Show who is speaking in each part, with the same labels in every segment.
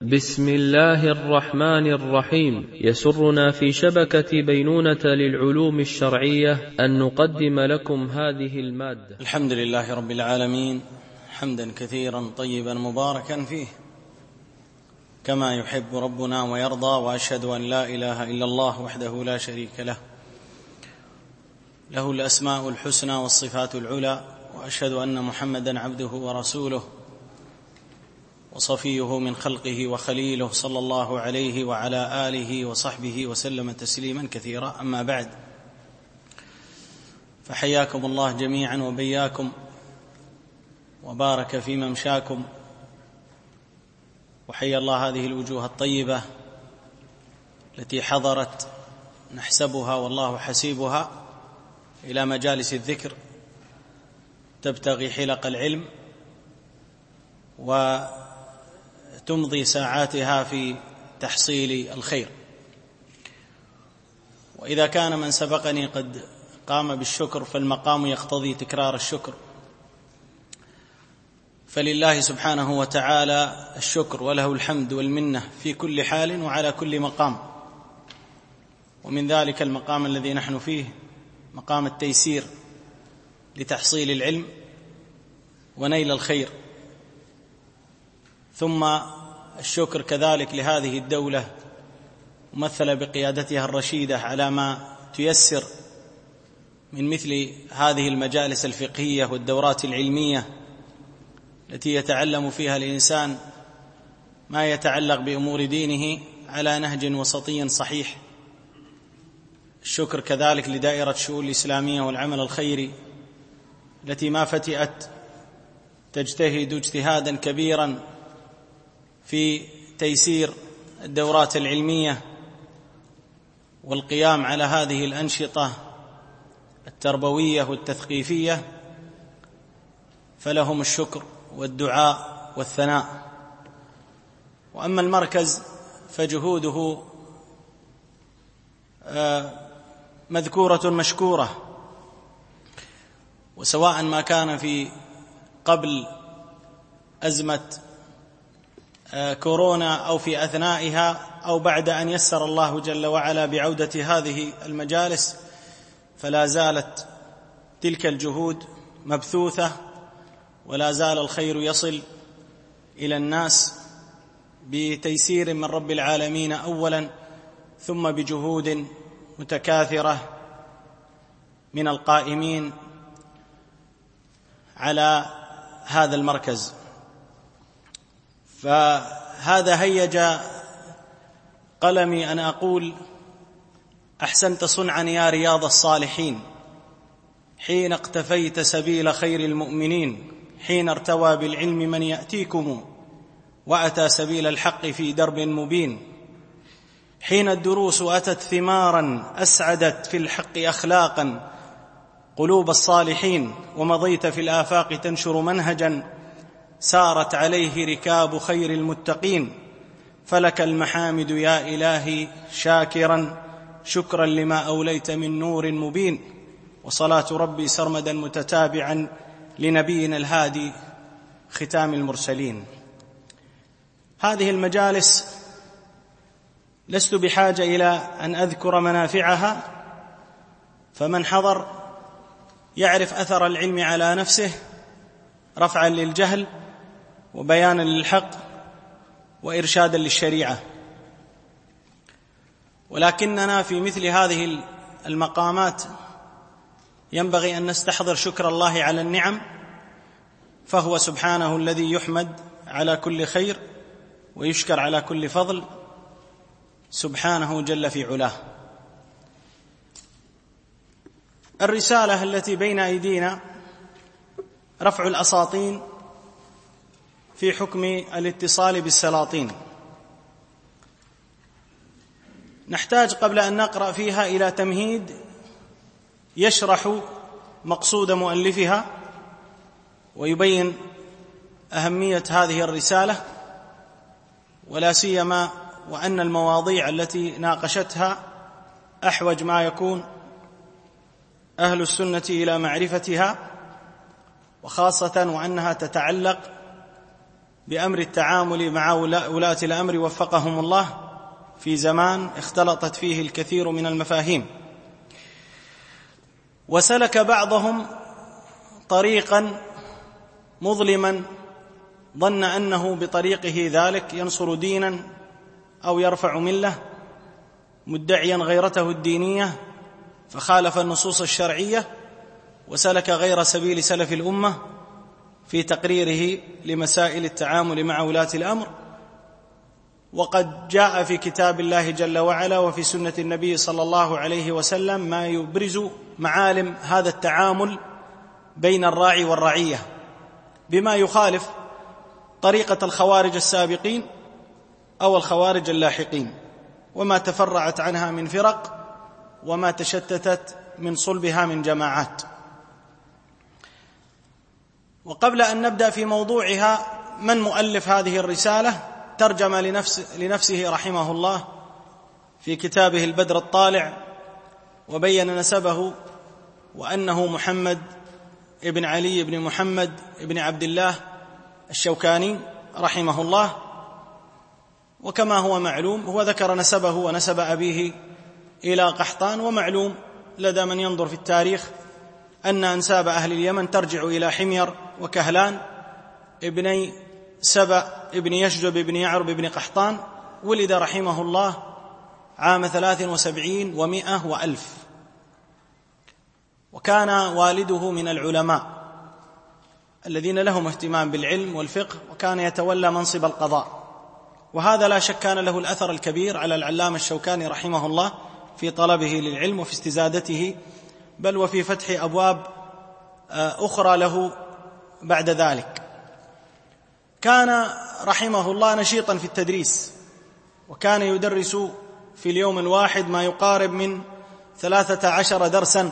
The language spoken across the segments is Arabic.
Speaker 1: بسم الله الرحمن الرحيم. يسرنا في شبكة بينونة للعلوم الشرعية أن نقدم لكم هذه المادة.
Speaker 2: الحمد لله رب العالمين، حمدا كثيرا طيبا مباركا فيه كما يحب ربنا ويرضى، وأشهد أن لا إله إلا الله وحده لا شريك له، له الأسماء الحسنى والصفات العلى، وأشهد أن محمدا عبده ورسوله وصفيه من خلقه وخليله، صلى الله عليه وعلى آله وصحبه وسلم تسليما كثيرا. أما بعد، فحياكم الله جميعا وبياكم وبارك في ممشاكم، وحيا الله هذه الوجوه الطيبة التي حضرت نحسبها والله حسيبها إلى مجالس الذكر تبتغي حلق العلم وتمضي ساعاتها في تحصيل الخير. وإذا كان من سبقني قد قام بالشكر فالمقام يقتضي تكرار الشكر، فلله سبحانه وتعالى الشكر وله الحمد والمنة في كل حال وعلى كل مقام. ومن ذلك المقام الذي نحن فيه، مقام التيسير لتحصيل العلم ونيل الخير، ثم الشكر كذلك لهذه الدولة ممثلة بقيادتها الرشيدة على ما تيسر من مثل هذه المجالس الفقهية والدورات العلمية التي يتعلم فيها الإنسان ما يتعلق بأمور دينه على نهج وسطي صحيح. الشكر كذلك لدائرة الشؤون الإسلامية والعمل الخيري التي ما فتئت تجتهد اجتهادا كبيرا في تيسير الدورات العلمية والقيام على هذه الأنشطة التربوية والتثقيفية، فلهم الشكر والدعاء والثناء. وأما المركز فجهوده مذكورة مشكورة، وسواء ما كان في قبل أزمة كورونا أو في أثنائها أو بعد أن يسر الله جل وعلا بعودة هذه المجالس، فلا زالت تلك الجهود مبثوثة، ولا زال الخير يصل إلى الناس بتيسير من رب العالمين أولا، ثم بجهود متكاثرة من القائمين على هذا المركز. فهذا هيج قلمي أن أقول: أحسنت صنعا يا رياض الصالحين، حين اقتفيت سبيل خير المؤمنين، حين ارتوى بالعلم من يأتيكم وأتى سبيل الحق في درب مبين، حين الدروس أتت ثمارا أسعدت في الحق أخلاقا قلوب الصالحين، ومضيت في الآفاق تنشر منهجا سارت عليه ركاب خير المتقين، فلك المحامد يا إلهي شاكرا شكرا لما أوليت من نور مبين، وصلاة ربي سرمدا متتابعا لنبينا الهادي ختام المرسلين. هذه المجالس لست بحاجة إلى أن أذكر منافعها، فمن حضر يعرف أثر العلم على نفسه رفعا للجهل وبيانا للحق وإرشادا للشريعة. ولكننا في مثل هذه المقامات ينبغي أن نستحضر شكر الله على النعم، فهو سبحانه الذي يحمد على كل خير ويشكر على كل فضل، سبحانه جل في علاه. الرسالة التي بين أيدينا رفع الأساطين في حكم الاتصال بالسلاطين. نحتاج قبل أن نقرأ فيها إلى تمهيد يشرح مقصود مؤلفها ويبين أهمية هذه الرسالة، ولا سيما وأن المواضيع التي ناقشتها أحوج ما يكون أهل السنة إلى معرفتها، وخاصة وأنها تتعلق بأمر التعامل مع ولاة الأمر وفقهم الله في زمان اختلطت فيه الكثير من المفاهيم. وسلك بعضهم طريقا مظلما ظن أنه بطريقه ذلك ينصر دينا أو يرفع ملة، مدعيا غيرته الدينية، فخالف النصوص الشرعية وسلك غير سبيل سلف الأمة في تقريره لمسائل التعامل مع ولاة الأمر. وقد جاء في كتاب الله جل وعلا وفي سنة النبي صلى الله عليه وسلم ما يبرز معالم هذا التعامل بين الراعي والرعية بما يخالف طريقة الخوارج السابقين أو الخوارج اللاحقين، وما تفرعت عنها من فرق وما تشتتت من صلبها من جماعات. وقبل أن نبدأ في موضوعها، من مؤلف هذه الرسالة ترجم لنفسه رحمه الله في كتابه البدر الطالع، وبين نسبه وأنه محمد ابن علي بن محمد ابن عبد الله الشوكاني رحمه الله. وكما هو معلوم هو ذكر نسبه ونسب أبيه إلى قحطان، ومعلوم لدى من ينظر في التاريخ أن أنساب أهل اليمن ترجع إلى حمير وكهلان ابني سبأ ابن يشجب ابن يعرب ابن قحطان. ولد رحمه الله عام 73 و100 وألف، وكان والده من العلماء الذين لهم اهتمام بالعلم والفقه، وكان يتولى منصب القضاء. وهذا لا شك كان له الأثر الكبير على العلامة الشوكاني رحمه الله في طلبه للعلم وفي استزادته، بل وفي فتح أبواب أخرى له بعد ذلك. كان رحمه الله نشيطا في التدريس، وكان يدرس في اليوم الواحد ما يقارب من 13 درسا،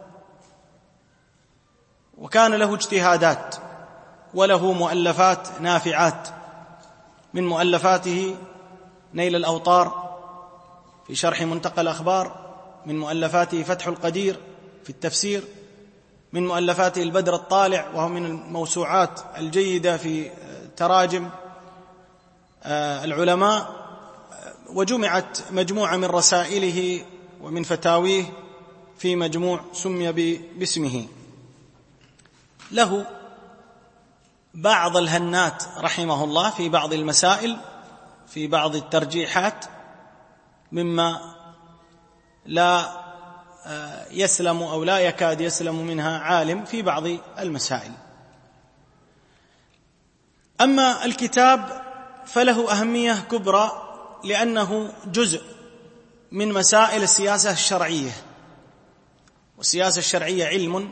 Speaker 2: وكان له اجتهادات وله مؤلفات نافعات. من مؤلفاته نيل الأوطار في شرح منتقى الأخبار، من مؤلفاته فتح القدير في التفسير، من مؤلفاته البدر الطالع وهو من الموسوعات الجيدة في تراجم العلماء، وجمعت مجموعة من رسائله ومن فتاويه في مجموع سمي باسمه. له بعض الهنات رحمه الله في بعض المسائل، في بعض الترجيحات، مما لا يسلم أو لا يكاد يسلم منها عالم في بعض المسائل. أما الكتاب فله أهمية كبرى، لأنه جزء من مسائل السياسة الشرعية، والسياسة الشرعية علم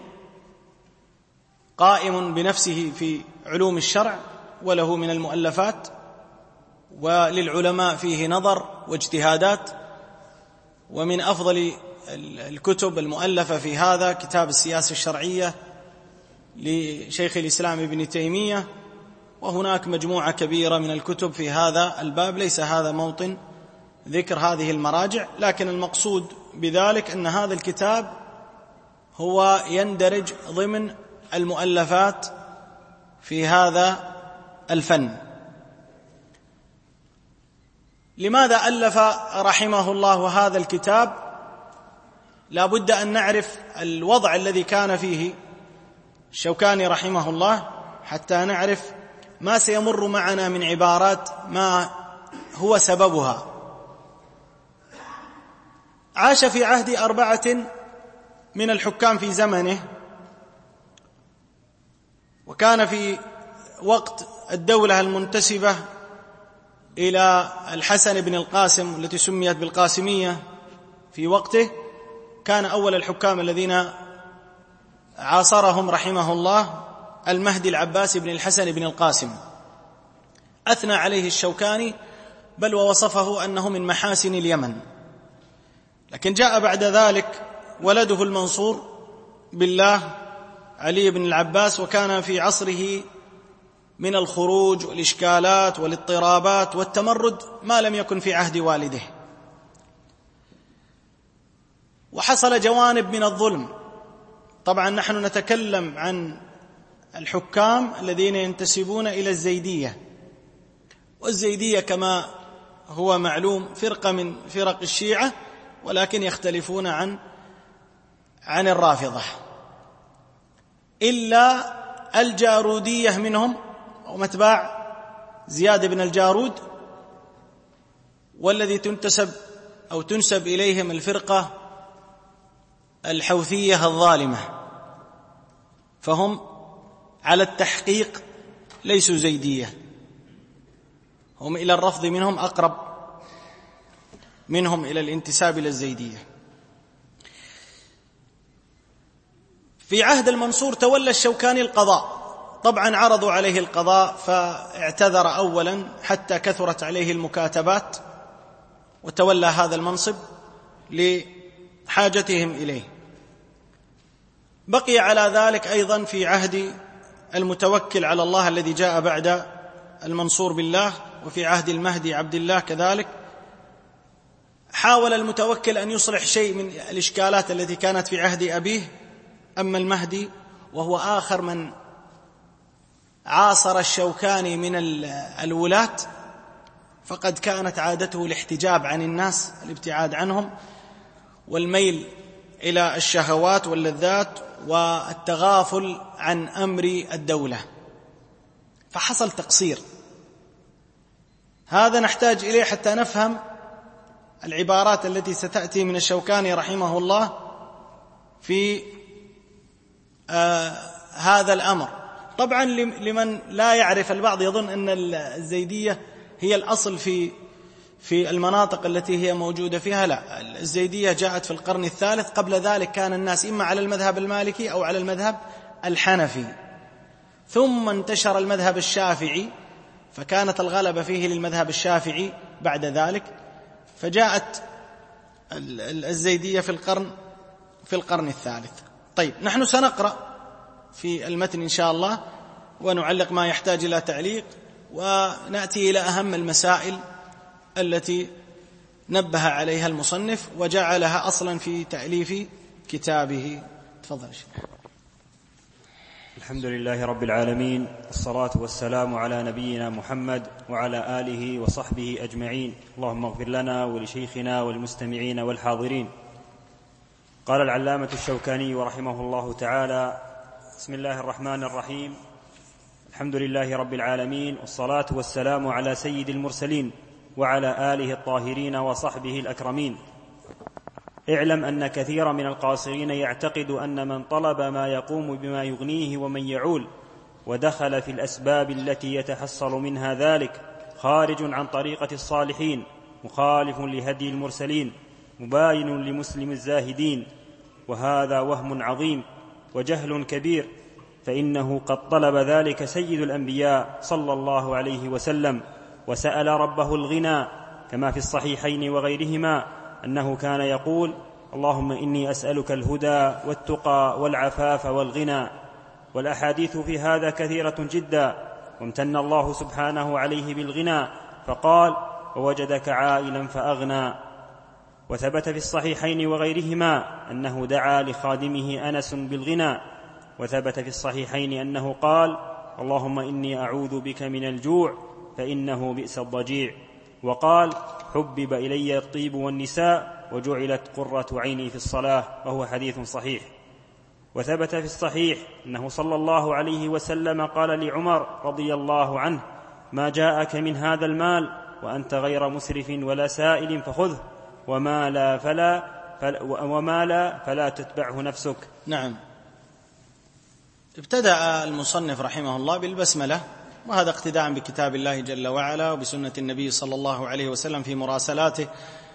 Speaker 2: قائم بنفسه في علوم الشرع، وله من المؤلفات وللعلماء فيه نظر واجتهادات. ومن أفضل الكتب المؤلفة في هذا كتاب السياسة الشرعية لشيخ الإسلام ابن تيمية، وهناك مجموعة كبيرة من الكتب في هذا الباب. ليس هذا موطن ذكر هذه المراجع، لكن المقصود بذلك أن هذا الكتاب هو يندرج ضمن المؤلفات في هذا الفن. لماذا ألف رحمه الله هذا الكتاب؟ لا بد أن نعرف الوضع الذي كان فيه الشوكاني رحمه الله حتى نعرف ما سيمر معنا من عبارات ما هو سببها. عاش في عهد 4 من الحكام في زمنه، وكان في وقت الدولة المنتسبة إلى الحسن بن القاسم التي سميت بالقاسمية في وقته. كان أول الحكام الذين عاصرهم رحمه الله المهدي العباس بن الحسن بن القاسم. أثنى عليه الشوكاني بل ووصفه أنه من محاسن اليمن. لكن جاء بعد ذلك ولده المنصور بالله علي بن العباس، وكان في عصره من الخروج والإشكالات والاضطرابات والتمرد ما لم يكن في عهد والده، وحصل جوانب من الظلم. طبعا نحن نتكلم عن الحكام الذين ينتسبون إلى الزيدية، والزيدية كما هو معلوم فرقة من فرق الشيعة، ولكن يختلفون عن الرافضة، إلا الجارودية منهم هم أتباع زياد بن الجارود، والذي تنسب إليهم الفرقة الحوثية الظالمة، فهم على التحقيق ليسوا زيدية، هم إلى الرفض منهم أقرب منهم إلى الانتساب إلى الزيدية. في عهد المنصور تولى الشوكاني القضاء، طبعا عرضوا عليه القضاء فاعتذر أولا حتى كثرت عليه المكاتبات، وتولى هذا المنصب لحاجتهم إليه. بقي على ذلك أيضا في عهد المتوكل على الله الذي جاء بعد المنصور بالله، وفي عهد المهدي عبد الله كذلك. حاول المتوكل أن يصلح شيء من الإشكالات التي كانت في عهد أبيه. أما المهدي وهو آخر من عاصر الشوكاني من الولاة، فقد كانت عادته الاحتجاب عن الناس، الابتعاد عنهم، والميل إلى الشهوات واللذات، والتغافل عن أمر الدولة، فحصل تقصير. هذا نحتاج إليه حتى نفهم العبارات التي ستأتي من الشوكاني رحمه الله في هذا الأمر. طبعا لمن لا يعرف، البعض يظن أن الزيدية هي الأصل في المناطق التي هي موجودة فيها. لا، الزيدية جاءت في القرن الثالث. قبل ذلك كان الناس إما على المذهب المالكي أو على المذهب الحنفي، ثم انتشر المذهب الشافعي، فكانت الغلبة فيه للمذهب الشافعي بعد ذلك، فجاءت الزيدية في القرن الثالث. طيب، نحن سنقرأ في المتن إن شاء الله، ونعلق ما يحتاج إلى تعليق، ونأتي إلى أهم المسائل التي نبه عليها المصنف وجعلها أصلا في تأليف كتابه. تفضل يا شيخ.
Speaker 3: الحمد لله رب العالمين، الصلاة والسلام على نبينا محمد وعلى آله وصحبه أجمعين. اللهم اغفر لنا ولشيخنا والمستمعين والحاضرين. قال العلامة الشوكاني رحمه الله تعالى: بسم الله الرحمن الرحيم. الحمد لله رب العالمين، والصلاة والسلام على سيد المرسلين وعلى آله الطاهرين وصحبه الأكرمين. اعلم أن كثيرا من القاصرين يعتقد أن من طلب ما يقوم بما يغنيه ومن يعول ودخل في الأسباب التي يتحصل منها ذلك خارج عن طريقة الصالحين، مخالف لهدي المرسلين، مباين لمسلم الزاهدين، وهذا وهم عظيم وجهل كبير، فإنه قد طلب ذلك سيد الأنبياء صلى الله عليه وسلم، وسأل ربه الغنى، كما في الصحيحين وغيرهما أنه كان يقول: اللهم إني أسألك الهدى والتقى والعفاف والغنى. والأحاديث في هذا كثيرة جدا، وامتن الله سبحانه عليه بالغنى فقال: ووجدك عائلا فأغنى. وثبت في الصحيحين وغيرهما أنه دعا لخادمه أنس بالغنى. وثبت في الصحيحين أنه قال: اللهم إني أعوذ بك من الجوع فإنه بئس الضجيع. وقال: حبب إلي الطيب والنساء وجعلت قرة عيني في الصلاة، وهو حديث صحيح. وثبت في الصحيح أنه صلى الله عليه وسلم قال لعمر رضي الله عنه: ما جاءك من هذا المال وأنت غير مسرف ولا سائل فخذه، وما لا فلا تتبعه نفسك.
Speaker 2: نعم. ابتدأ المصنف رحمه الله بالبسملة، وهذا اقتداء بكتاب الله جل وعلا وبسنة النبي صلى الله عليه وسلم في مراسلاته،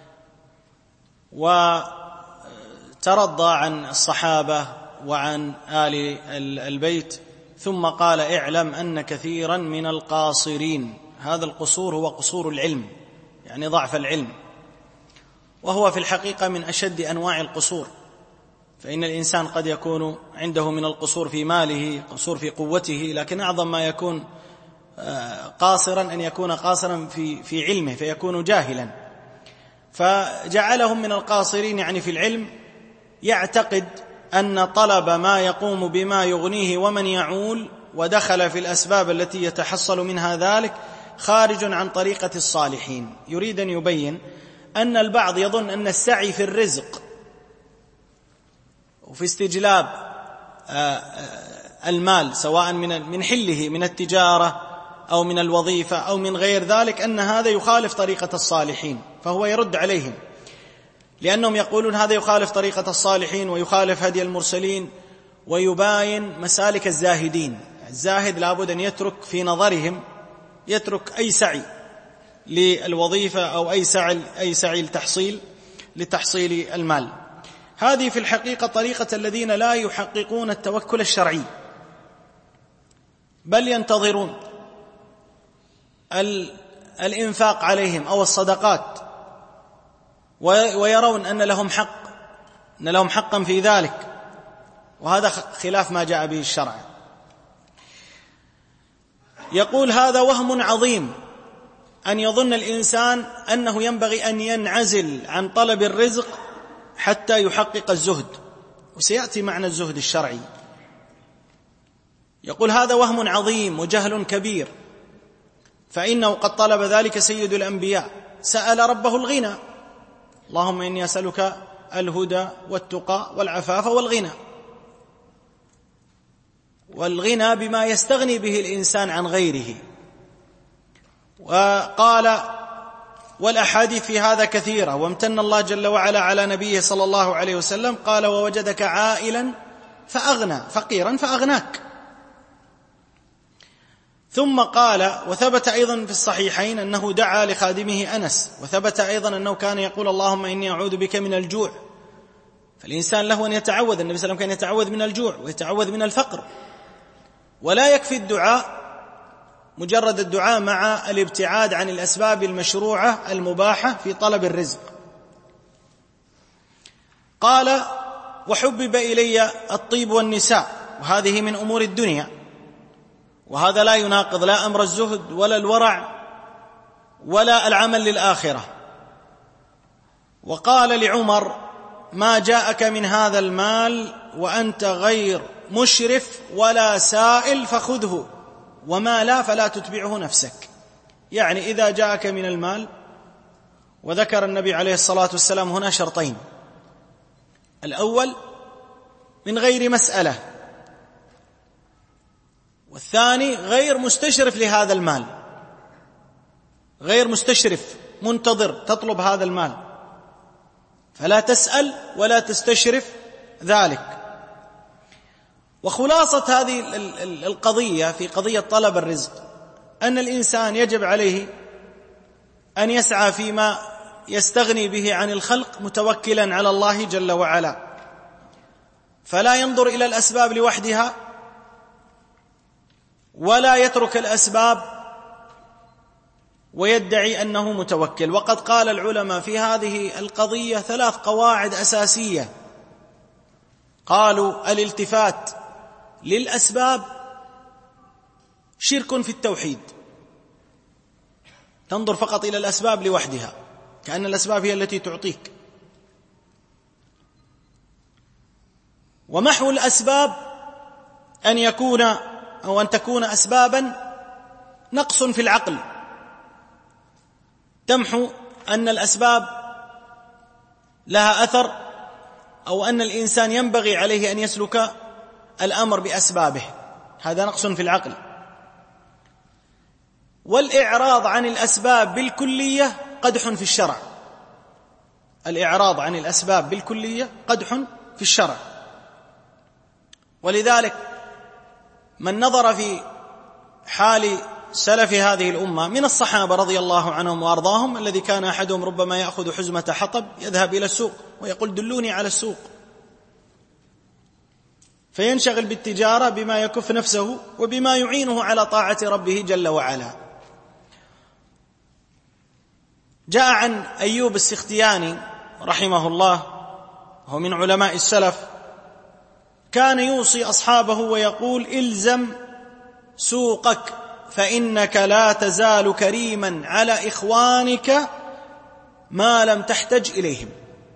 Speaker 2: وترضى عن الصحابة وعن آل البيت. ثم قال: اعلم أن كثيرا من القاصرين، هذا القصور هو قصور العلم، يعني ضعف العلم، وهو في الحقيقة من أشد أنواع القصور، فإن الإنسان قد يكون عنده من القصور في ماله، قصور في قوته، لكن أعظم ما يكون قاصرا أن يكون قاصرا في علمه فيكون جاهلا. فجعلهم من القاصرين يعني في العلم، يعتقد أن طلب ما يقوم بما يغنيه ومن يعول ودخل في الأسباب التي يتحصل منها ذلك خارج عن طريقة الصالحين. يريد أن يبين أن البعض يظن أن السعي في الرزق وفي استجلاب المال سواء من حله من التجارة أو من الوظيفة أو من غير ذلك أن هذا يخالف طريقة الصالحين، فهو يرد عليهم لأنهم يقولون هذا يخالف طريقة الصالحين ويخالف هدي المرسلين ويباين مسالك الزاهدين. الزاهد لابد أن يترك في نظرهم يترك أي سعي للوظيفة أو أي سعي لتحصيل المال. هذه في الحقيقة طريقة الذين لا يحققون التوكل الشرعي، بل ينتظرون الإنفاق عليهم أو الصدقات ويرون أن لهم حقا في ذلك، وهذا خلاف ما جاء به الشرع. يقول هذا وهم عظيم أن يظن الإنسان أنه ينبغي أن ينعزل عن طلب الرزق حتى يحقق الزهد، وسيأتي معنى الزهد الشرعي. يقول هذا وهم عظيم وجهل كبير، فإنه قد طلب ذلك سيد الأنبياء، سأل ربه الغنى، اللهم إني أسألك الهدى والتقى والعفاف والغنى، والغنى بما يستغني به الإنسان عن غيره. وقال والأحاديث في هذا كثيرة، وامتن الله جل وعلا على نبيه صلى الله عليه وسلم قال ووجدك عائلا فأغنى، فقيرا فأغناك. ثم قال وثبت أيضا في الصحيحين أنه دعا لخادمه أنس، وثبت أيضا أنه كان يقول اللهم إني أعوذ بك من الجوع. فالإنسان له أن يتعوذ، النبي صلى الله عليه وسلم كان يتعوذ من الجوع ويتعوذ من الفقر، ولا يكفي الدعاء مجرد الدعاء مع الابتعاد عن الأسباب المشروعة المباحة في طلب الرزق. قال وحبب إلي الطيب والنساء، وهذه من أمور الدنيا، وهذا لا يناقض لا أمر الزهد ولا الورع ولا العمل للآخرة. وقال لعمر ما جاءك من هذا المال وأنت غير مشرف ولا سائل فخذه، وما لا فلا تتبعه نفسك. يعني إذا جاءك من المال، وذكر النبي عليه الصلاة والسلام هنا شرطين: الأول من غير مسألة، والثاني غير مستشرف لهذا المال، غير مستشرف منتظر تطلب هذا المال، فلا تسأل ولا تستشرف ذلك. وخلاصة هذه القضية في قضية طلب الرزق أن الإنسان يجب عليه أن يسعى فيما يستغني به عن الخلق متوكلا على الله جل وعلا، فلا ينظر إلى الأسباب لوحدها ولا يترك الأسباب ويدعي أنه متوكل. وقد قال العلماء في هذه القضية 3 قواعد أساسية. قالوا الالتفات للأسباب شرك في التوحيد، تنظر فقط إلى الأسباب لوحدها كأن الأسباب هي التي تعطيك. ومحو الأسباب أن تكون أسبابا نقص في العقل، تمحو أن الأسباب لها أثر، أو أن الإنسان ينبغي عليه أن يسلك الأمر بأسبابه، هذا نقص في العقل. والإعراض عن الأسباب بالكلية قدح في الشرع، الإعراض عن الأسباب بالكلية قدح في الشرع. ولذلك من نظر في حال سلف هذه الأمة من الصحابة رضي الله عنهم وأرضاهم، الذي كان أحدهم ربما يأخذ حزمة حطب يذهب إلى السوق ويقول دلوني على السوق، فينشغل بالتجارة بما يكف نفسه وبما يعينه على طاعة ربه جل وعلا. جاء عن أيوب السختياني رحمه الله، وهو من علماء السلف، كان يوصي أصحابه ويقول إلزم سوقك فإنك لا تزال كريما على إخوانك ما لم تحتج إليهم،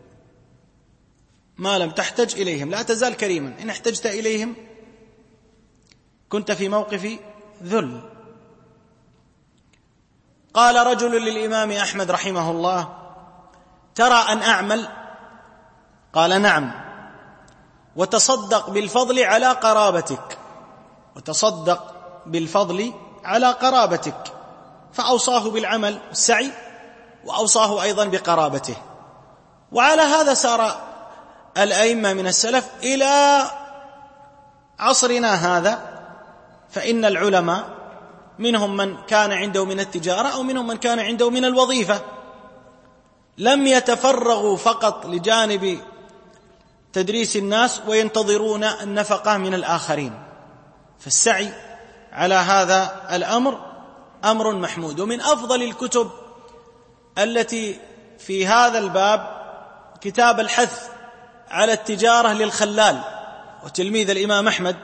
Speaker 2: ما لم تحتج إليهم لا تزال كريما، إن احتجت إليهم كنت في موقف ذل. قال رجل للإمام أحمد رحمه الله: ترى أن أعمل؟ قال: نعم. وتصدق بالفضل على قرابتك، وتصدق بالفضل على قرابتك. فأوصاه بالعمل السعي، وأوصاه أيضا بقرابته. وعلى هذا سار الأئمة من السلف إلى عصرنا هذا، فإن العلماء منهم من كان عنده من التجارة أو منهم من كان عنده من الوظيفة، لم يتفرغوا فقط لجانب تدريس الناس وينتظرون النفقة من الآخرين. فالسعي على هذا الأمر أمر محمود. ومن أفضل الكتب التي في هذا الباب كتاب الحث على التجارة للخلال وتلميذ الإمام أحمد،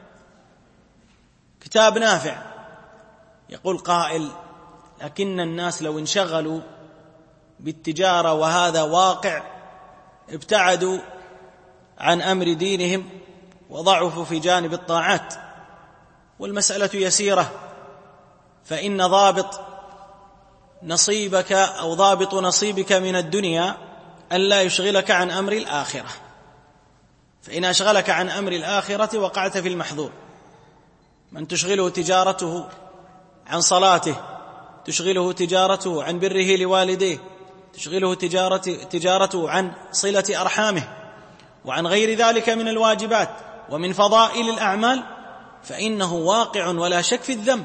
Speaker 2: كتاب نافع. يقول قائل: لكن الناس لو انشغلوا بالتجارة وهذا واقع ابتعدوا عن أمر دينهم وضعفوا في جانب الطاعات. والمسألة يسيرة، فإن ضابط نصيبك أو ضابط نصيبك من الدنيا أن لا يشغلك عن أمر الآخرة، فإن أشغلك عن أمر الآخرة وقعت في المحظور. من تشغله تجارته عن صلاته، تشغله تجارته عن بره لوالديه، تشغله تجارته عن صلة أرحامه وعن غير ذلك من الواجبات ومن فضائل الأعمال، فإنه واقع ولا شك في الذنب.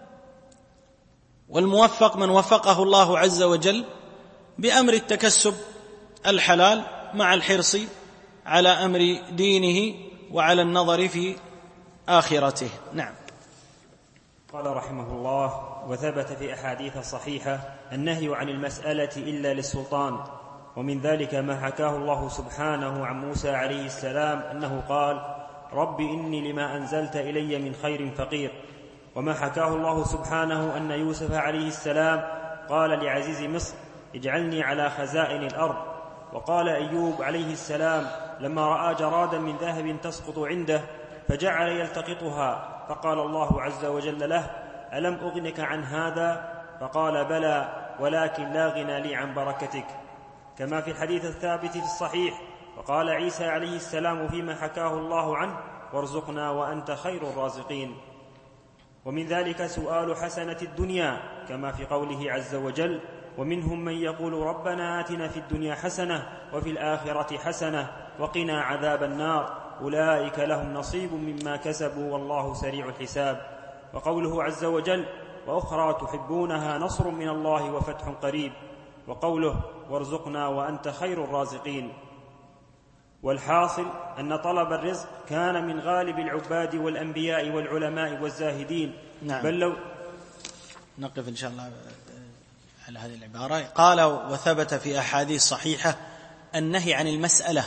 Speaker 2: والموفق من وفقه الله عز وجل بأمر التكسب الحلال مع الحرص على أمر دينه وعلى النظر في آخرته. نعم.
Speaker 3: قال رحمه الله: وثبت في أحاديث صحيحة النهي عن المسألة إلا للسلطان، ومن ذلك ما حكاه الله سبحانه عن موسى عليه السلام أنه قال: رب إني لما أنزلت إلي من خير فقير. وما حكاه الله سبحانه أن يوسف عليه السلام قال لعزيز مصر: اجعلني على خزائن الأرض. وقال أيوب عليه السلام لما رأى جرادا من ذهب تسقط عنده فجعل يلتقطها، فقال الله عز وجل له: ألم أغنك عن هذا؟ فقال: بلى، ولكن لا غنى لي عن بركتك. كما في الحديث الثابت في الصحيح: وقال عيسى عليه السلام فيما حكاه الله عنه: وارزقنا وأنت خير الرازقين. ومن ذلك سؤال حسنة الدنيا، كما في قوله عز وجل: ومنهم من يقول ربنا آتنا في الدنيا حسنة وفي الآخرة حسنة وقنا عذاب النار، أولئك لهم نصيب مما كسبوا والله سريع الحساب. وقوله عز وجل: وأخرى تحبونها نصر من الله وفتح قريب. وقوله: وارزقنا وأنت خير الرازقين. والحاصل أن طلب الرزق كان من غالب العباد والأنبياء والعلماء والزاهدين.
Speaker 2: نعم.
Speaker 3: بل لو
Speaker 2: نقف إن شاء الله على هذه العبارة. قال: وثبت في أحاديث صحيحة النهي عن المسألة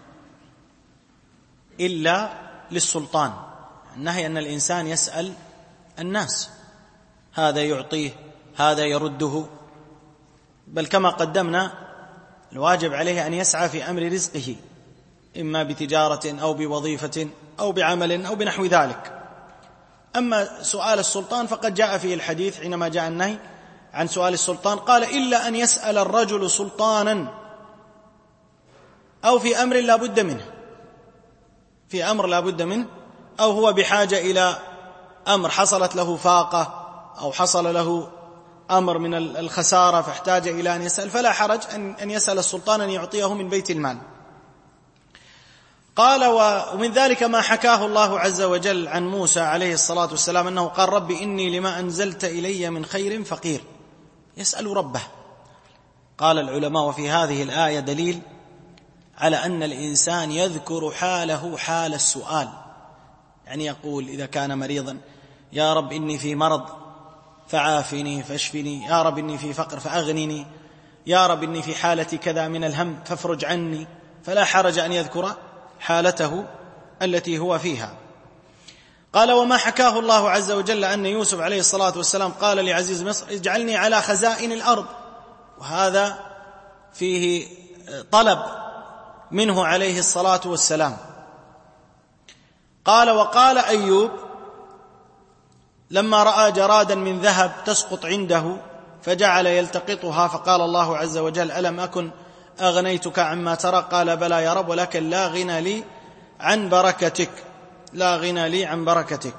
Speaker 2: إلا للسلطان. النهي أن الإنسان يسأل الناس، هذا يعطيه هذا يرده، بل كما قدمنا الواجب عليه أن يسعى في أمر رزقه، إما بتجارة أو بوظيفة أو بعمل أو بنحو ذلك. أما سؤال السلطان فقد جاء فيه الحديث حينما جاء النهي عن سؤال السلطان، قال: إلا أن يسأل الرجل سلطانا أو في أمر لا بد منه، في أمر لا بد منه، أو هو بحاجة إلى أمر حصلت له فاقة أو حصل له أمر من الخسارة فاحتاج إلى أن يسأل، فلا حرج أن يسأل السلطان أن يعطيه من بيت المال. قال: ومن ذلك ما حكاه الله عز وجل عن موسى عليه الصلاة والسلام أنه قال: رب إني لما أنزلت إلي من خير فقير. يسأل ربه. قال العلماء: وفي هذه الآية دليل على أن الإنسان يذكر حاله حال السؤال، يعني يقول إذا كان مريضا: يا رب إني في مرض فعافني فاشفني، يا رب إني في فقر فأغنني، يا رب إني في حالة كذا من الهم فافرج عني. فلا حرج أن يذكر حالته التي هو فيها. قال: وما حكاه الله عز وجل أن يوسف عليه الصلاة والسلام قال لعزيز مصر: اجعلني على خزائن الأرض، وهذا فيه طلب منه عليه الصلاة والسلام. قال: وقال أيوب لما رأى جرادا من ذهب تسقط عنده فجعل يلتقطها، فقال الله عز وجل: ألم أكن أغنيتك عما ترى؟ قال: بلى يا رب، ولكن لا غنى لي عن بركتك، لا غنى لي عن بركتك.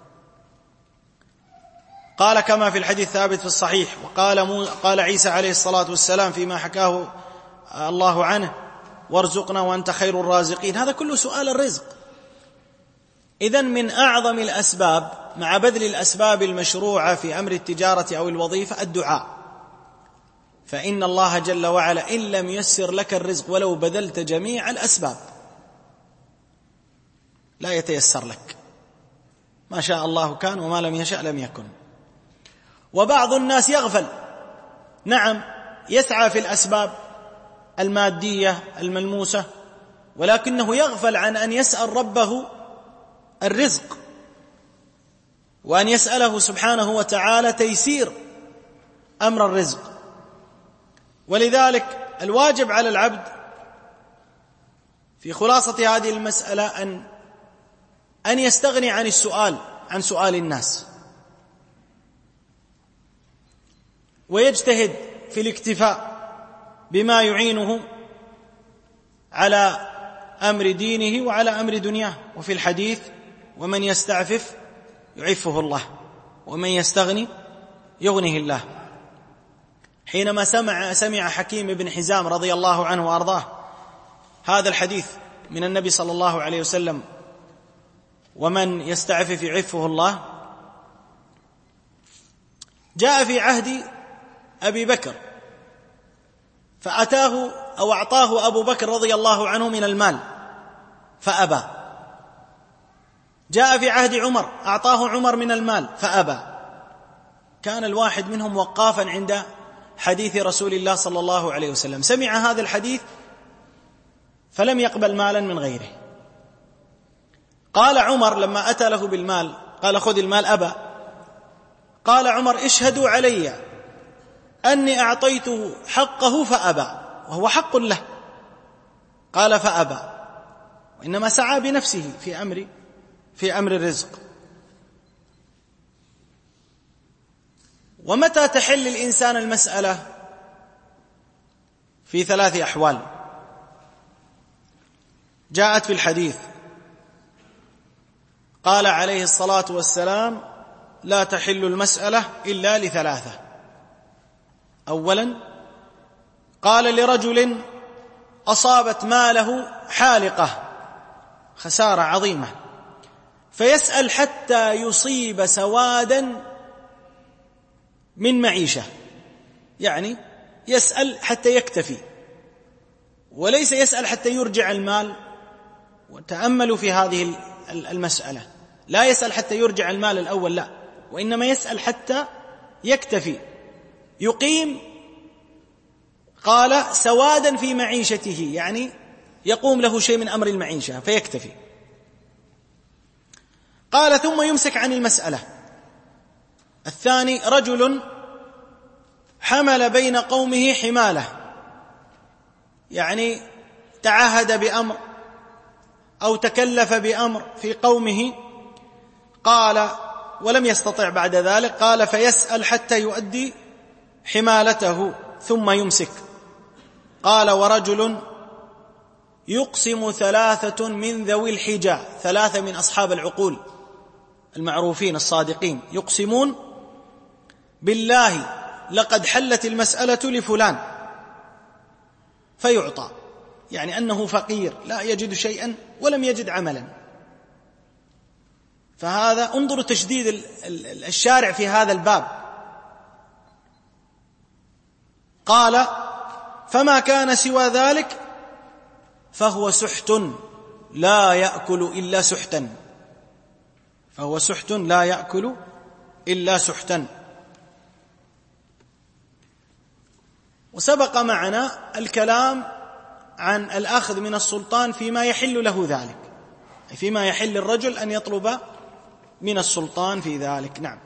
Speaker 2: قال كما في الحديث الثابت في الصحيح: قال عيسى عليه الصلاة والسلام فيما حكاه الله عنه: وارزقنا وأنت خير الرازقين. هذا كله سؤال الرزق. إذن من أعظم الأسباب مع بذل الأسباب المشروعة في أمر التجارة أو الوظيفة الدعاء، فإن الله جل وعلا إن لم يسر لك الرزق ولو بذلت جميع الأسباب لا يتيسر لك. ما شاء الله كان وما لم يشأ لم يكن. وبعض الناس يغفل، نعم يسعى في الأسباب المادية الملموسة، ولكنه يغفل عن أن يسأل ربه الرزق، وأن يسأله سبحانه وتعالى تيسير أمر الرزق. ولذلك الواجب على العبد في خلاصة هذه المسألة أن يستغني عن سؤال الناس، ويجتهد في الاكتفاء بما يعينه على أمر دينه وعلى أمر دنياه. وفي الحديث: ومن يستعفف يعفه الله، ومن يستغني يغنه الله. حينما سمع حكيم بن حزام رضي الله عنه وأرضاه هذا الحديث من النبي صلى الله عليه وسلم: ومن يستعفف يعفه الله، جاء في عهد أبي بكر فأتاه أو أعطاه أبو بكر رضي الله عنه من المال فأبى. جاء في عهد عمر أعطاه عمر من المال فأبى. كان الواحد منهم وقافا عند حديث رسول الله صلى الله عليه وسلم، سمع هذا الحديث فلم يقبل مالا من غيره. قال عمر لما أتى له بالمال قال: خذ المال. أبى. قال عمر: اشهدوا علي أني أعطيته حقه فأبى، وهو حق له. قال: فأبى. وإنما سعى بنفسه في أمر الرزق. ومتى تحل الإنسان المسألة؟ في 3 أحوال جاءت في الحديث. قال عليه الصلاة والسلام: لا تحل المسألة إلا ل3. أولا، قال لرجل أصابت ماله حالقة، خسارة عظيمة، فيسأل حتى يصيب سوادا من معيشة، يعني يسأل حتى يكتفي، وليس يسأل حتى يرجع المال. وتأملوا في هذه المسألة، لا يسأل حتى يرجع المال الأول، لا، وإنما يسأل حتى يكتفي يقيم. قال: سوادا في معيشته، يعني يقوم له شيء من أمر المعيشة فيكتفي. قال: ثم يمسك عن المسألة. الثاني، رجل حمل بين قومه حمالة، يعني تعهد بأمر أو تكلف بأمر في قومه، قال ولم يستطع بعد ذلك، قال: فيسأل حتى يؤدي حمالته ثم يمسك. قال: ورجل يقسم 3 من ذوي الحجى، 3 من أصحاب العقول المعروفين الصادقين، يقسمون بالله لقد حلت المسألة لفلان، فيعطى، يعني أنه فقير لا يجد شيئا ولم يجد عملا. فهذا انظروا تشديد الشارع في هذا الباب. قال: فما كان سوى ذلك فهو سحت لا يأكل إلا سحتا، فهو سحت لا يأكل إلا سحتا. وسبق معنا الكلام عن الأخذ من السلطان فيما يحل له ذلك، فيما يحل الرجل أن يطلب من السلطان في ذلك. نعم.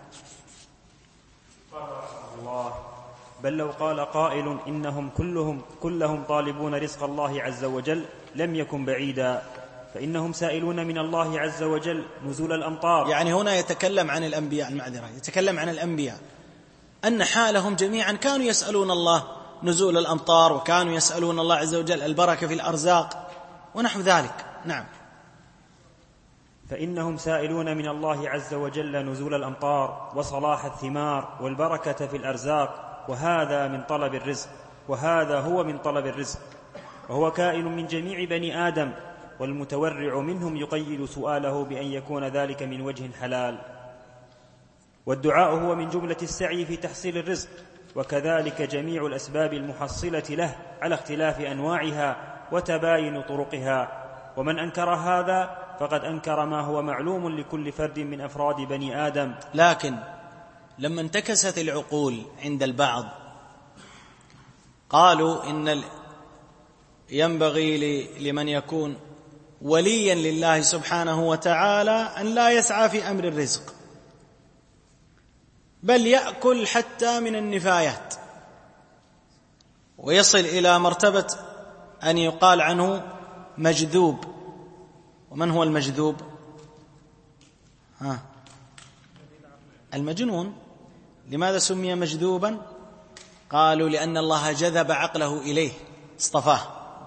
Speaker 3: الله: بل لو قال قائل إنهم كلهم طالبون رزق الله عز وجل لم يكن بعيدا، فإنهم سائلون من الله عز وجل نزول الأمطار.
Speaker 2: يعني هنا يتكلم عن الأنبياء، يتكلم عن الأنبياء. أن حالهم جميعا كانوا يسألون الله نزول الأمطار، وكانوا يسألون الله عز وجل البركة في الأرزاق ونحو ذلك. نعم.
Speaker 3: فإنهم سائلون من الله عز وجل نزول الأمطار وصلاح الثمار والبركة في الأرزاق، وهذا من طلب الرزق، وهذا هو من طلب الرزق، وهو كائن من جميع بني آدم، والمتورع منهم يقيد سؤاله بأن يكون ذلك من وجه الحلال. والدعاء هو من جملة السعي في تحصيل الرزق، وكذلك جميع الأسباب المحصلة له على اختلاف أنواعها وتباين طرقها. ومن أنكر هذا فقد أنكر ما هو معلوم لكل فرد من أفراد بني آدم.
Speaker 2: لكن لما انتكست العقول عند البعض قالوا إن ينبغي لمن يكون وليا لله سبحانه وتعالى أن لا يسعى في أمر الرزق، بل يأكل حتى من النفايات، ويصل إلى مرتبة أن يقال عنه مجذوب. ومن هو المجذوب؟ المجنون. لماذا سمي مجذوبا؟ قالوا لأن الله جذب عقله إليه، اصطفاه.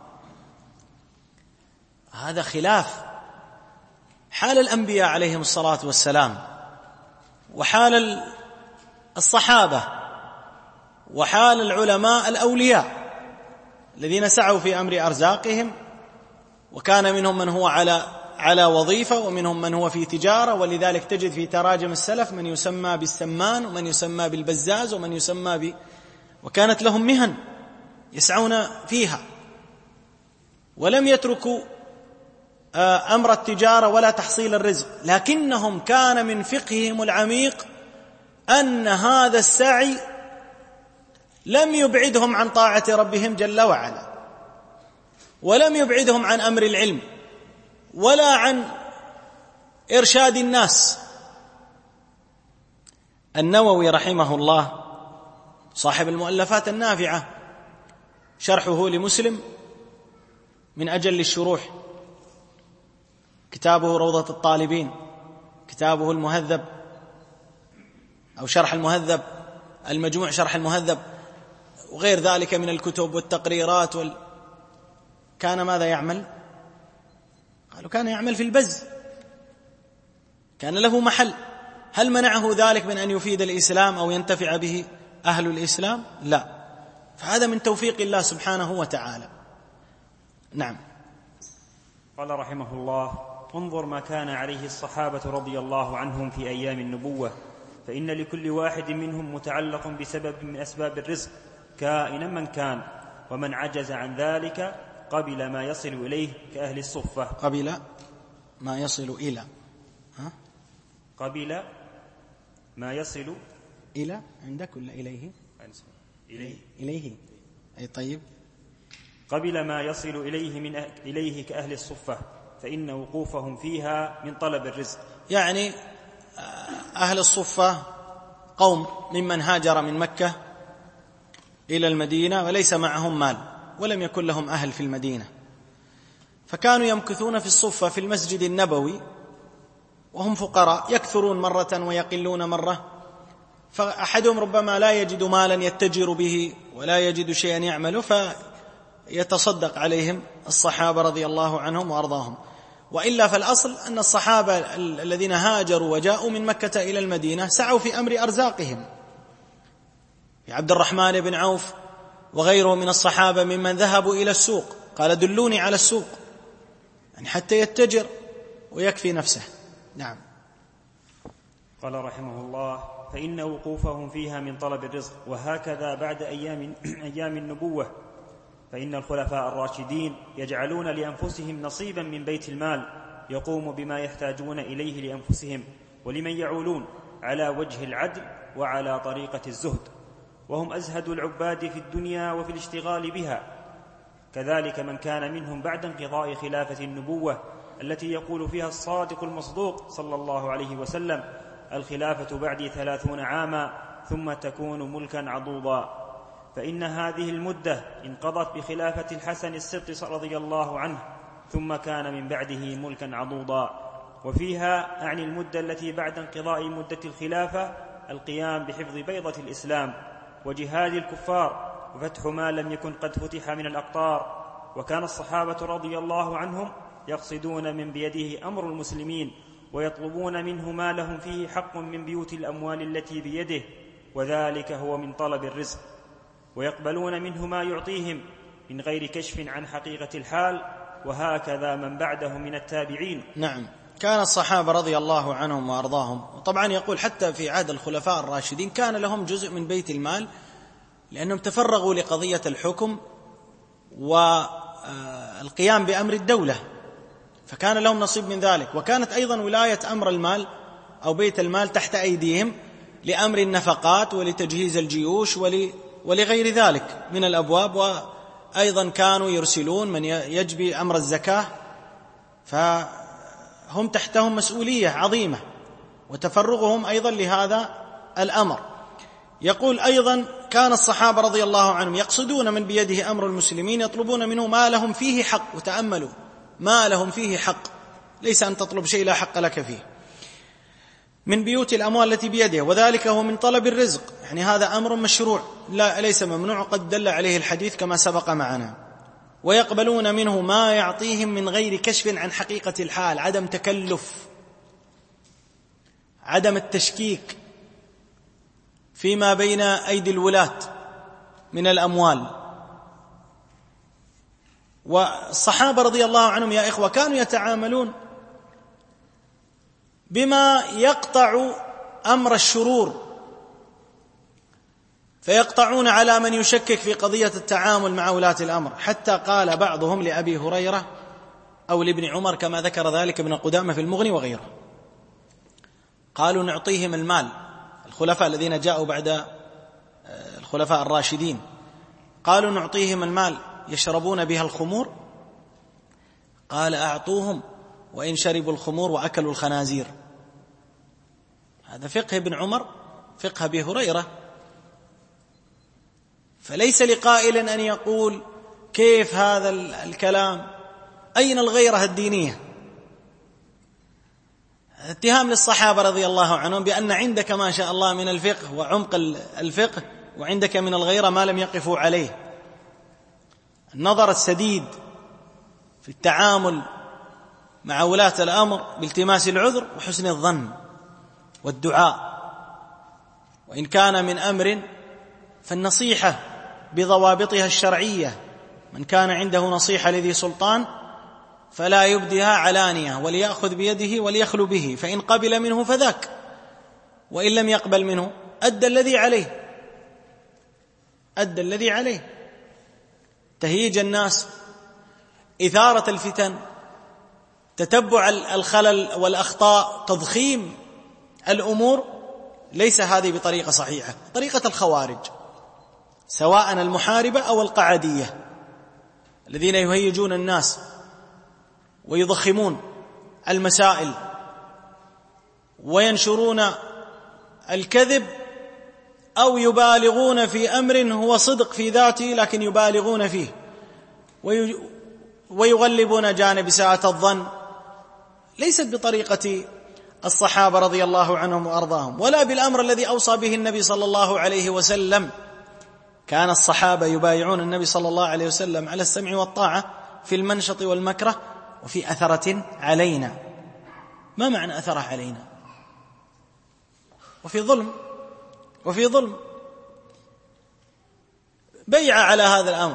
Speaker 2: هذا خلاف حال الأنبياء عليهم الصلاة والسلام، وحال الصحابة، وحال العلماء الأولياء الذين سعوا في أمر أرزاقهم، وكان منهم من هو على وظيفة، ومنهم من هو في تجارة. ولذلك تجد في تراجم السلف من يسمى بالسمان، ومن يسمى بالبزاز، ومن يسمى وكانت لهم مهن يسعون فيها، ولم يتركوا أمر التجارة ولا تحصيل الرزق، لكنهم كان من فقههم العميق أن هذا السعي لم يبعدهم عن طاعة ربهم جل وعلا، ولم يبعدهم عن أمر العلم ولا عن إرشاد الناس. النووي رحمه الله صاحب المؤلفات النافعة، شرحه لمسلم من أجل الشروح، كتابه روضة الطالبين، كتابه المهذب أو شرح المهذب، المجموع شرح المهذب، وغير ذلك من الكتب والتقريرات كان ماذا يعمل؟ قالوا كان يعمل في البز، كان له محل. هل منعه ذلك من أن يفيد الإسلام أو ينتفع به أهل الإسلام؟ لا. فهذا من توفيق الله سبحانه وتعالى. نعم.
Speaker 3: قال رحمه الله: انظر ما كان عليه الصحابة رضي الله عنهم في أيام النبوة، فإن لكل واحد منهم متعلق بسبب من أسباب الرزق كائنا من كان، ومن عجز عن ذلك قبل ما يصل إليه كأهل الصفة.
Speaker 2: قبل ما يصل إلى
Speaker 3: قبل ما يصل
Speaker 2: إلى عندك ولا إليه؟ أي طيب.
Speaker 3: قبل ما يصل إليه كأهل الصفة، فإن وقوفهم فيها من طلب الرزق.
Speaker 2: يعني أهل الصفة قوم ممن هاجر من مكة إلى المدينة وليس معهم مال، ولم يكن لهم أهل في المدينة، فكانوا يمكثون في الصفة في المسجد النبوي وهم فقراء، يكثرون مرة ويقلون مرة، فأحدهم ربما لا يجد مالا يتجر به ولا يجد شيئا يعمله، فيتصدق عليهم الصحابة رضي الله عنهم وأرضاهم. وإلا فالأصل أن الصحابة الذين هاجروا وجاءوا من مكة إلى المدينة سعوا في أمر أرزاقهم. في عبد الرحمن بن عوف وغيره من الصحابة ممن ذهبوا إلى السوق، قال دلوني على السوق، يعني حتى يتجر ويكفي نفسه. نعم.
Speaker 3: قال رحمه الله: فإن وقوفهم فيها من طلب الرزق. وهكذا بعد أيام النبوة، فإن الخلفاء الراشدين يجعلون لأنفسهم نصيبا من بيت المال يقوم بما يحتاجون إليه لأنفسهم ولمن يعولون على وجه العدل وعلى طريقة الزهد، وهم أزهد العباد في الدنيا وفي الاشتغال بها. كذلك من كان منهم بعد انقضاء خلافة النبوة التي يقول فيها الصادق المصدوق صلى الله عليه وسلم: الخلافة بعدي 30 عاما ثم تكون ملكا عضوضا. فإن هذه المدة انقضت بخلافة الحسن السبط رضي الله عنه، ثم كان من بعده ملكا عضوضا. وفيها أعني المدة التي بعد انقضاء مدة الخلافة القيام بحفظ بيضة الإسلام وجهاد الكفار وفتح ما لم يكن قد فتح من الأقطار. وكان الصحابة رضي الله عنهم يقصدون من بيده أمر المسلمين ويطلبون منه ما لهم فيه حق من بيوت الأموال التي بيده، وذلك هو من طلب الرزق، ويقبلون منه ما يعطيهم من غير كشف عن حقيقة الحال، وهكذا من بعده من التابعين.
Speaker 2: نعم، كان الصحابة رضي الله عنهم وأرضاهم، وطبعا يقول حتى في عهد الخلفاء الراشدين كان لهم جزء من بيت المال، لأنهم تفرغوا لقضية الحكم والقيام بأمر الدولة، فكان لهم نصيب من ذلك. وكانت أيضا ولاية أمر المال أو بيت المال تحت أيديهم لأمر النفقات ولتجهيز الجيوش ولغير ذلك من الأبواب، وأيضا كانوا يرسلون من يجبي أمر الزكاة، فهم تحتهم مسؤولية عظيمة، وتفرغهم أيضا لهذا الأمر. يقول أيضا كان الصحابة رضي الله عنهم يقصدون من بيده أمر المسلمين يطلبون منه ما لهم فيه حق، وتأملوا ما لهم فيه حق، ليس أن تطلب شيء لا حق لك فيه، من بيوت الأموال التي بيده، وذلك هو من طلب الرزق، يعني هذا أمر مشروع ليس ممنوع، قد دل عليه الحديث كما سبق معنا. ويقبلون منه ما يعطيهم من غير كشف عن حقيقة الحال، عدم تكلف، عدم التشكيك فيما بين أيدي الولاة من الأموال. والصحابة رضي الله عنهم يا إخوة كانوا يتعاملون بما يقطع أمر الشرور، فيقطعون على من يشكك في قضية التعامل مع ولاة الأمر، حتى قال بعضهم لأبي هريرة أو لابن عمر كما ذكر ذلك ابن قدامة في المغني وغيره، قالوا نعطيهم المال، الخلفاء الذين جاءوا بعد الخلفاء الراشدين، قالوا نعطيهم المال يشربون بها الخمور، قال أعطوهم وإن شربوا الخمور وأكلوا الخنازير. هذا فقه ابن عمر، فقه أبي هريرة. فليس لقائل أن يقول كيف هذا الكلام، أين الغيرة الدينية؟ اتهام للصحابة رضي الله عنهم بأن عندك ما شاء الله من الفقه وعمق الفقه، وعندك من الغيرة ما لم يقفوا عليه. النظر السديد في التعامل مع ولاة الأمر بالتماس العذر وحسن الظن والدعاء، وإن كان من أمر فالنصيحة بضوابطها الشرعية، من كان عنده نصيحة لذي سلطان فلا يبدها علانية، وليأخذ بيده وليخلو به، فإن قبل منه فذاك، وإن لم يقبل منه أدى الذي عليه، تهييج الناس، إثارة الفتن، تتبع الخلل والأخطاء، تضخيم الأمور، ليس هذه بطريقة صحيحة، طريقة الخوارج سواء المحاربة أو القعدية الذين يهيجون الناس ويضخمون المسائل وينشرون الكذب، أو يبالغون في أمر هو صدق في ذاته لكن يبالغون فيه ويغلبون جانب ساءة الظن، ليست بطريقة الصحابة رضي الله عنهم وأرضاهم، ولا بالأمر الذي أوصى به النبي صلى الله عليه وسلم. كان الصحابة يبايعون النبي صلى الله عليه وسلم على السمع والطاعة في المنشط والمكره وفي أثرة علينا. ما معنى أثرة علينا؟ وفي ظلم بيع على هذا الأمر.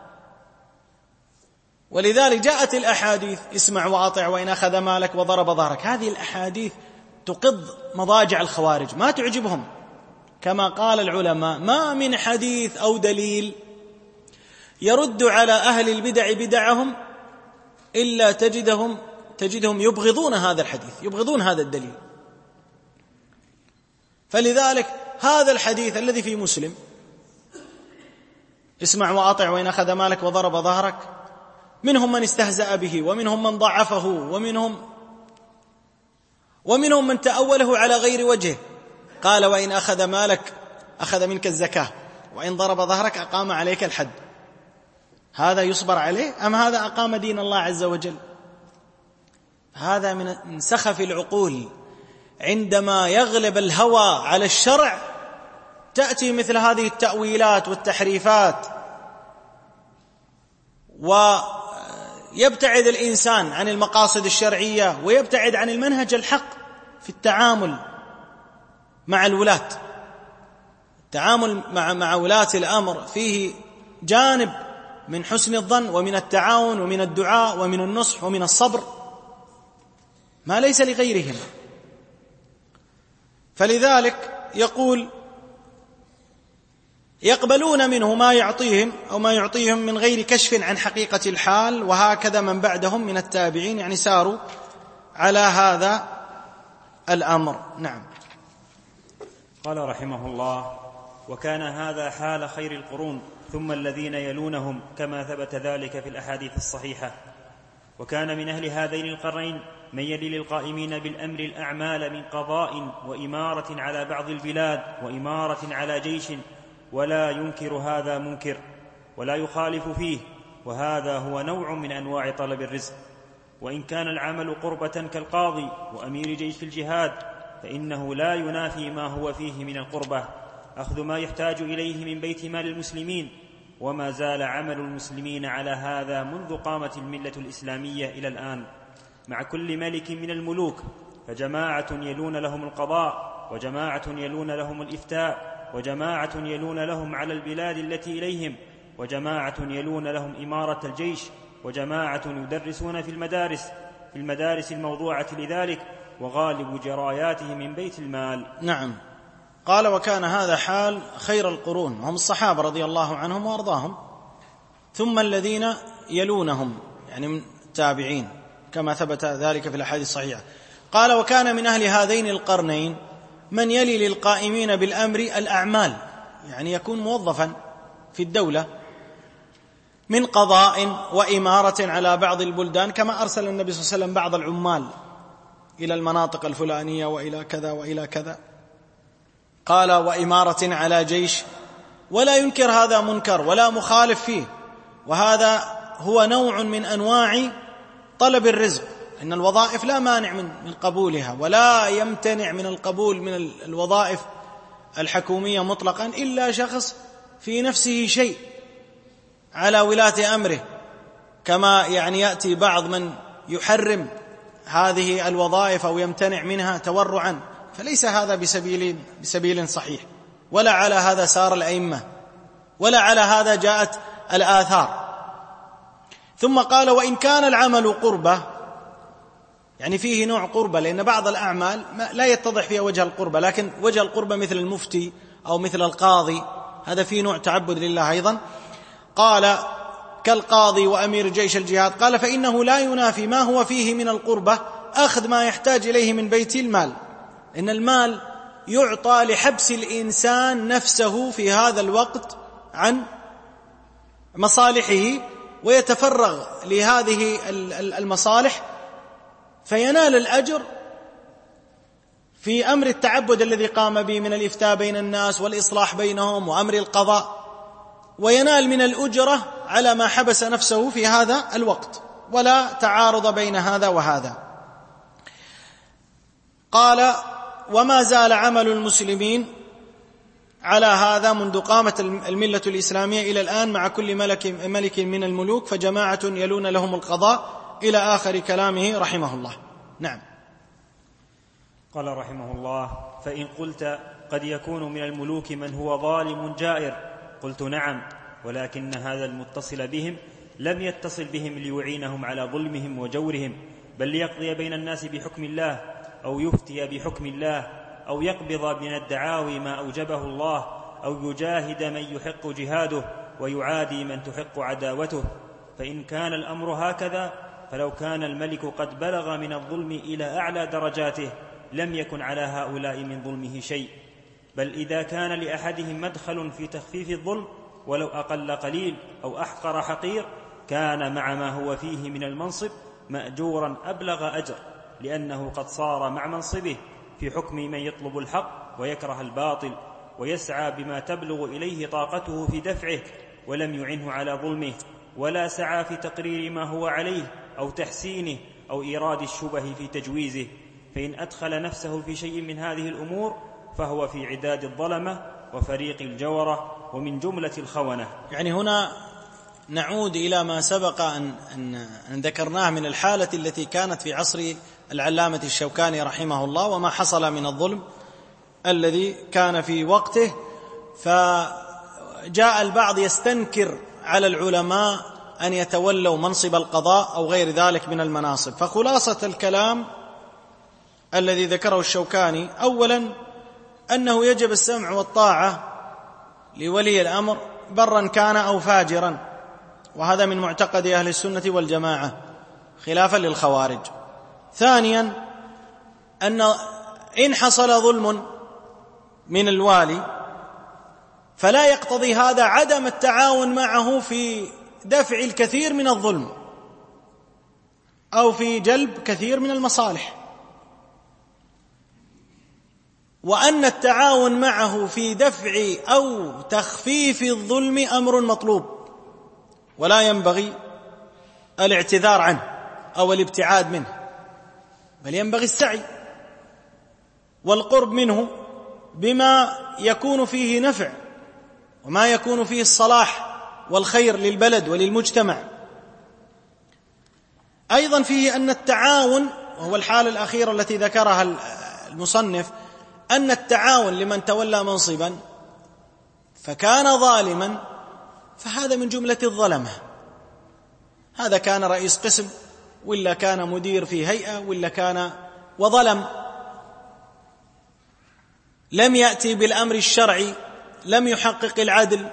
Speaker 2: ولذلك جاءت الأحاديث اسمع وأطع وإن أخذ مالك وضرب ظهرك، هذه الأحاديث تقض مضاجع الخوارج، ما تعجبهم. كما قال العلماء ما من حديث أو دليل يرد على أهل البدع بدعهم إلا تجدهم يبغضون هذا الحديث، يبغضون هذا الدليل. فلذلك هذا الحديث الذي في مسلم اسمع وأطع وإن أخذ مالك وضرب ظهرك، منهم من استهزأ به، ومنهم من ضعفه، ومنهم من تأوله على غير وجهه، قال وإن أخذ مالك أخذ منك الزكاة، وإن ضرب ظهرك أقام عليك الحد. هذا يصبر عليه أم هذا أقام دين الله عز وجل؟ هذا من سخف العقول، عندما يغلب الهوى على الشرع تأتي مثل هذه التأويلات والتحريفات، ويبتعد الإنسان عن المقاصد الشرعية ويبتعد عن المنهج الحق في التعامل مع الولاة. التعامل مع ولاة الأمر فيه جانب من حسن الظن ومن التعاون ومن الدعاء ومن النصح ومن الصبر ما ليس لغيرهم. فلذلك يقول يقبلون منه ما يعطيهم أو ما يعطيهم من غير كشف عن حقيقة الحال، وهكذا من بعدهم من التابعين، يعني ساروا على هذا الأمر. نعم.
Speaker 3: قال رحمه الله: وكان هذا حال خير القرون ثم الذين يلونهم كما ثبت ذلك في الأحاديث الصحيحة. وكان من أهل هذين القرنين من يلي للقائمين بالأمر الأعمال من قضاء وإمارة على بعض البلاد وإمارة على جيش، ولا ينكر هذا منكر ولا يخالف فيه، وهذا هو نوع من أنواع طلب الرزق. وإن كان العمل قربة كالقاضي وأمير جيش في الجهاد فإنه لا ينافي ما هو فيه من القربة، أخذ ما يحتاج إليه من بيت مال المسلمين. وما زال عمل المسلمين على هذا منذ قامت الملة الإسلامية إلى الآن، مع كل ملك من الملوك، فجماعة يلون لهم القضاء، وجماعة يلون لهم الإفتاء، وجماعة يلون لهم على البلاد التي إليهم، وجماعة يلون لهم إمارة الجيش، وجماعة يدرسون في المدارس الموضوعة لذلك، وغالب جراياتهم من بيت المال.
Speaker 2: نعم. قال: وكان هذا حال خير القرون، هم الصحابة رضي الله عنهم وأرضاهم، ثم الذين يلونهم يعني من التابعين كما ثبت ذلك في الأحاديث الصحيحة. قال: وكان من أهل هذين القرنين من يلي للقائمين بالأمر الأعمال، يعني يكون موظفا في الدولة من قضاء وإمارة على بعض البلدان، كما أرسل النبي صلى الله عليه وسلم بعض العمال إلى المناطق الفلانية وإلى كذا وإلى كذا. قال: وإمارة على جيش، ولا ينكر هذا منكر ولا مخالف فيه، وهذا هو نوع من أنواع طلب الرزق. إن الوظائف لا مانع من قبولها، ولا يمتنع من القبول من الوظائف الحكومية مطلقا إلا شخص في نفسه شيء على ولاة أمره، كما يعني يأتي بعض من يحرم هذه الوظائف أو يمتنع منها تورعا، فليس هذا بسبيل صحيح، ولا على هذا سار الأئمة، ولا على هذا جاءت الآثار. ثم قال: وإن كان العمل قربة، يعني فيه نوع قربة، لأن بعض الأعمال لا يتضح فيها وجه القربة، لكن وجه القربة مثل المفتي أو مثل القاضي، هذا فيه نوع تعبد لله أيضا. قال: كالقاضي وأمير جيش الجهاد. قال: فإنه لا ينافي ما هو فيه من القربة أخذ ما يحتاج إليه من بيت المال، إن المال يعطى لحبس الإنسان نفسه في هذا الوقت عن مصالحه، ويتفرغ لهذه المصالح فينال الأجر في أمر التعبد الذي قام به من الإفتاء بين الناس والإصلاح بينهم وأمر القضاء، وينال من الأجرة على ما حبس نفسه في هذا الوقت، ولا تعارض بين هذا وهذا. قال: وما زال عمل المسلمين على هذا منذ قامت الملة الإسلامية إلى الآن، مع كل ملك من الملوك، فجماعة يلون لهم القضاء، إلى آخر كلامه رحمه الله. نعم.
Speaker 3: قال رحمه الله: فإن قلت قد يكون من الملوك من هو ظالم جائر، قلت نعم، ولكن هذا المتصل بهم لم يتصل بهم ليعينهم على ظلمهم وجورهم، بل ليقضي بين الناس بحكم الله، أو يفتي بحكم الله، أو يقبض من الدعاوي ما أوجبه الله، أو يجاهد من يحق جهاده ويعادي من تحق عداوته. فإن كان الأمر هكذا، فلو كان الملك قد بلغ من الظلم إلى أعلى درجاته لم يكن على هؤلاء من ظلمه شيء، بل إذا كان لأحدهم مدخل في تخفيف الظلم ولو أقل قليل أو أحقر حقير، كان مع ما هو فيه من المنصب مأجورا أبلغ أجر، لأنه قد صار مع منصبه في حكم من يطلب الحق ويكره الباطل، ويسعى بما تبلغ إليه طاقته في دفعه، ولم يعنه على ظلمه، ولا سعى في تقرير ما هو عليه أو تحسينه أو إيراد الشبه في تجويزه، فإن أدخل نفسه في شيء من هذه الأمور فهو في عداد الظلمة وفريق الجورة ومن جملة الخونة.
Speaker 2: يعني هنا نعود إلى ما سبق أن ذكرناه من الحالة التي كانت في عصر العلامة الشوكاني رحمه الله، وما حصل من الظلم الذي كان في وقته. فجاء البعض يستنكر على العلماء أن يتولوا منصب القضاء أو غير ذلك من المناصب. فخلاصة الكلام الذي ذكره الشوكاني أولا أنه يجب السمع والطاعة لولي الأمر برا كان أو فاجرا، وهذا من معتقد أهل السنة والجماعة خلافا للخوارج. ثانيا أن إن حصل ظلم من الوالي فلا يقتضي هذا عدم التعاون معه في دفع الكثير من الظلم أو في جلب كثير من المصالح، وأن التعاون معه في دفع أو تخفيف الظلم أمر مطلوب، ولا ينبغي الاعتذار عنه أو الابتعاد منه، بل ينبغي السعي والقرب منه بما يكون فيه نفع وما يكون فيه الصلاح والخير للبلد وللمجتمع. أيضا فيه أن التعاون، وهو الحالة الأخيرة التي ذكرها المصنف، أن التعاون لمن تولى منصبا فكان ظالما فهذا من جملة الظلمة. هذا كان رئيس قسم ولا كان مدير في هيئة ولا كان وظلم، لم يأتي بالأمر الشرعي، لم يحقق العدل،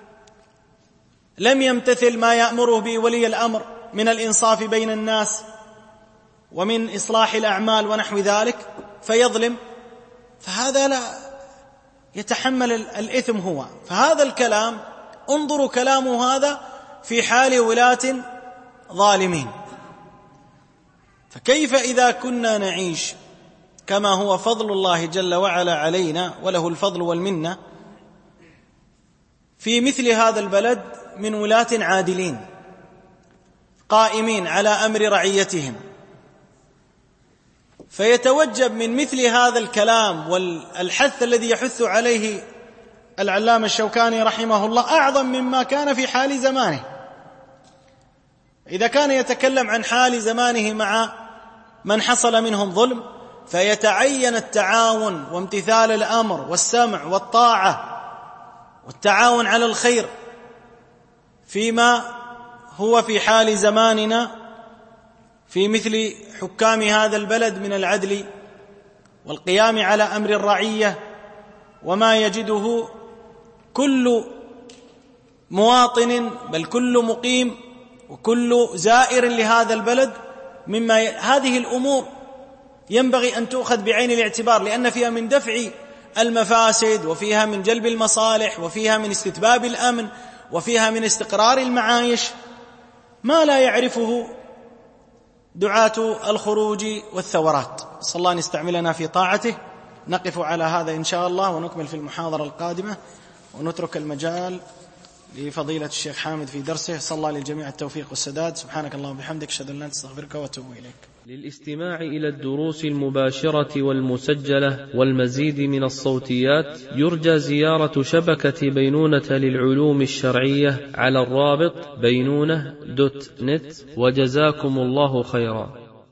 Speaker 2: لم يمتثل ما يأمره به ولي الأمر من الإنصاف بين الناس ومن إصلاح الأعمال ونحو ذلك، فيظلم، فهذا لا يتحمل الإثم هو. فهذا الكلام انظروا كلامه هذا في حال ولاة ظالمين، فكيف إذا كنا نعيش كما هو فضل الله جل وعلا علينا وله الفضل والمنة في مثل هذا البلد من ولاة عادلين قائمين على أمر رعيتهم، فيتوجب من مثل هذا الكلام والحث الذي يحث عليه العلامة الشوكاني رحمه الله أعظم مما كان في حال زمانه. إذا كان يتكلم عن حال زمانه مع من حصل منهم ظلم، فيتعين التعاون وامتثال الأمر والسمع والطاعة والتعاون على الخير فيما هو في حال زماننا في مثل حكام هذا البلد من العدل والقيام على أمر الرعية، وما يجده كل مواطن بل كل مقيم وكل زائر لهذا البلد مما هذه الأمور ينبغي أن تؤخذ بعين الاعتبار، لأن فيها من دفع المفاسد وفيها من جلب المصالح وفيها من استتباب الأمن وفيها من استقرار المعايش ما لا يعرفه دعاة الخروج والثورات. صلى الله أن يستعملنا في طاعته. نقف على هذا إن شاء الله ونكمل في المحاضرة القادمة، ونترك المجال لفضيلة الشيخ حامد في درسه. صلى الله للجميع التوفيق والسداد. سبحانك اللهم وبحمدك، أشهد أن لا إله إلا أنت، أستغفرك وأتوب إليك.
Speaker 1: للاستماع إلى الدروس المباشرة والمسجلة والمزيد من الصوتيات يرجى زيارة شبكة بينونة للعلوم الشرعية على الرابط بينونة.net. وجزاكم الله خيرا.